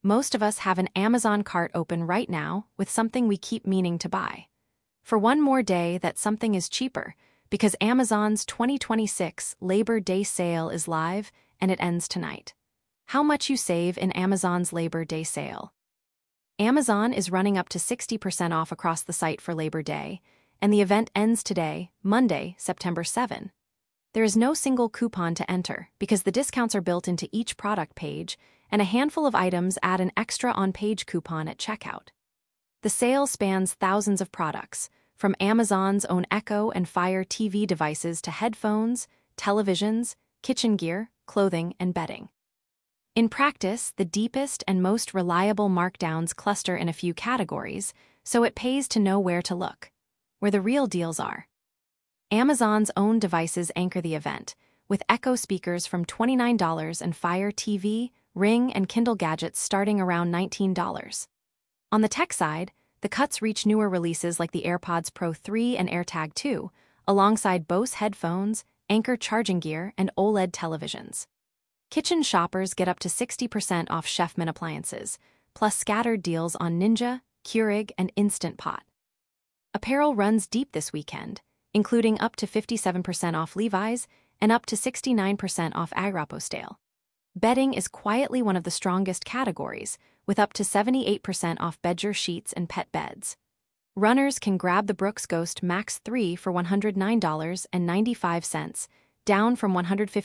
Most of us have an Amazon cart open right now with something we keep meaning to buy. For one more day that something is cheaper, because Amazon's 2026 Labor Day sale is live and it ends tonight. How much you save in Amazon's Labor Day sale. Amazon is running up to 60% off across the site for Labor Day, and the event ends today, Monday, September 7. There is no single coupon to enter because the discounts are built into each product page, and a handful of items add an extra on-page coupon at checkout. The sale spans thousands of products, from Amazon's own Echo and Fire TV devices to headphones, televisions, kitchen gear, clothing, and bedding. In practice, the deepest and most reliable markdowns cluster in a few categories, so it pays to know where to look, where the real deals are. Amazon's own devices anchor the event, with Echo speakers from $29 and Fire TV, Ring, and Kindle gadgets starting around $19. On the tech side, the cuts reach newer releases like the AirPods Pro 3 and AirTag 2, alongside Bose headphones, Anker charging gear, and OLED televisions. Kitchen shoppers get up to 60% off Chefman appliances, plus scattered deals on Ninja, Keurig, and Instant Pot. Apparel runs deep this weekend, including up to 57% off Levi's and up to 69% off Aéropostale. Bedding is quietly one of the strongest categories, with up to 78% off Bedger sheets and pet beds. Runners can grab the Brooks Ghost Max 3 for $109.95, down from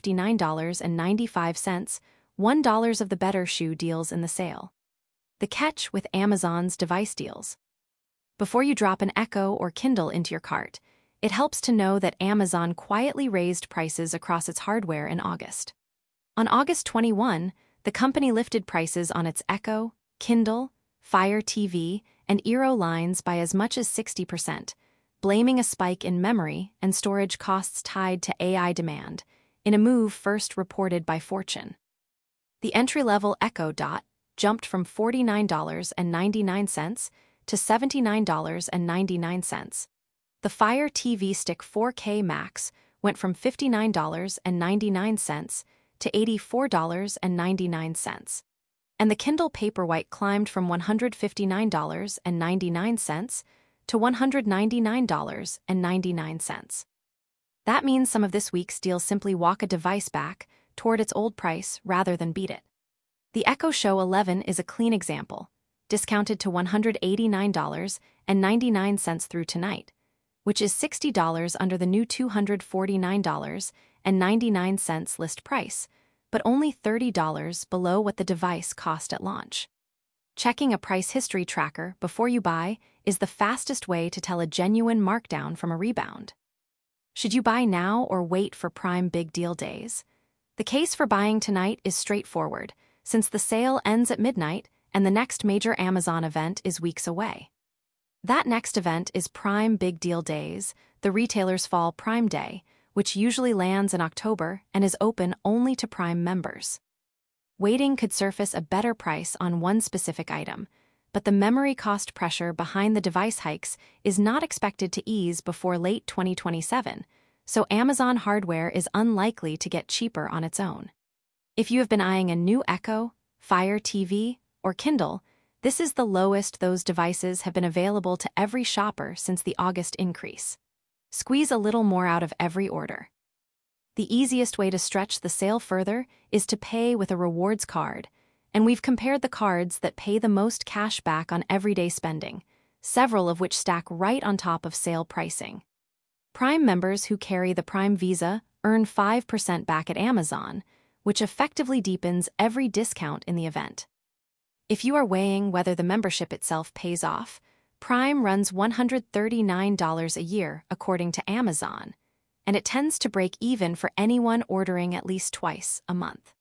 $159.95, $1 of the better shoe deals in the sale. The catch with Amazon's device deals. Before you drop an Echo or Kindle into your cart, it helps to know that Amazon quietly raised prices across its hardware in August. On August 21, the company lifted prices on its Echo, Kindle, Fire TV, and Eero lines by as much as 60%, blaming a spike in memory and storage costs tied to AI demand, in a move first reported by Fortune. The entry-level Echo Dot jumped from $49.99 to $79.99. The Fire TV Stick 4K Max went from $59.99 to $84.99. And the Kindle Paperwhite climbed from $159.99 to $199.99. That means some of this week's deals simply walk a device back toward its old price rather than beat it. The Echo Show 11 is a clean example, discounted to $189.99 through tonight, which is $60 under the new $249.99 list price, but only $30 below what the device cost at launch. Checking a price history tracker before you buy is the fastest way to tell a genuine markdown from a rebound. Should you buy now or wait for Prime Big Deal days? The case for buying tonight is straightforward, since the sale ends at midnight and the next major Amazon event is weeks away. That next event is Prime Big Deal Days, the retailer's fall Prime Day, which usually lands in October and is open only to Prime members. Waiting could surface a better price on one specific item, but the memory cost pressure behind the device hikes is not expected to ease before late 2027, so Amazon hardware is unlikely to get cheaper on its own. If you have been eyeing a new Echo, Fire TV, or Kindle, this is the lowest those devices have been available to every shopper since the August increase. Squeeze a little more out of every order. The easiest way to stretch the sale further is to pay with a rewards card, and we've compared the cards that pay the most cash back on everyday spending, several of which stack right on top of sale pricing. Prime members who carry the Prime Visa earn 5% back at Amazon, which effectively deepens every discount in the event. If you are weighing whether the membership itself pays off, Prime runs $139 a year according to Amazon, and it tends to break even for anyone ordering at least twice a month.